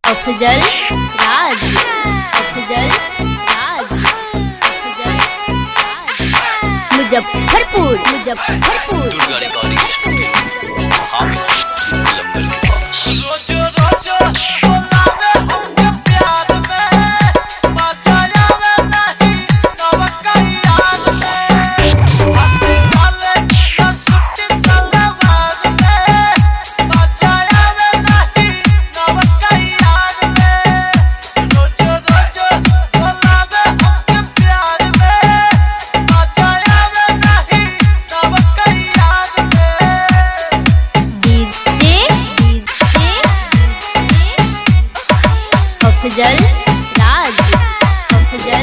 Afzal Raj, Afzal Raj, Afzal Raj, Muzaffarpur, Muzaffarpur. Durga recording studio number के पास। अफजल राज, अफजल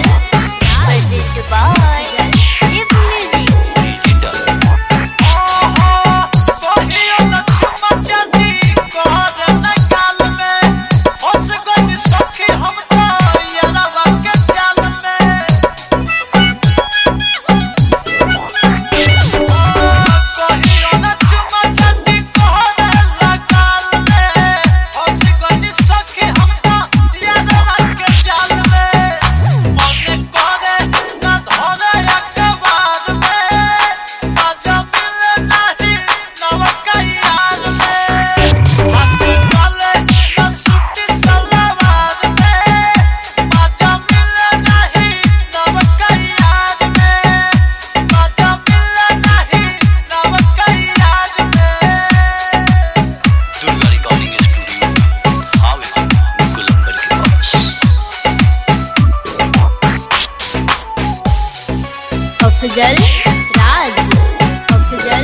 अफजल राज, अफजल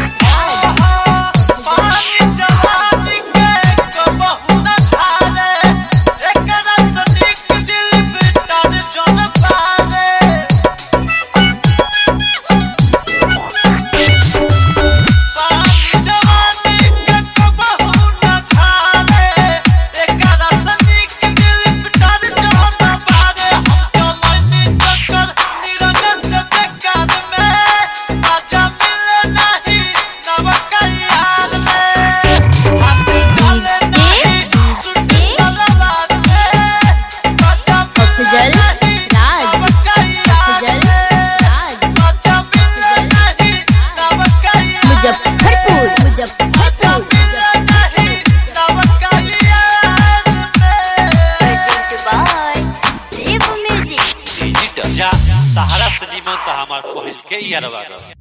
मुजफ्फरपुर, मुजफ्फरपुर। जा तहरा से निमन त हमार पहिल के यारवा रह।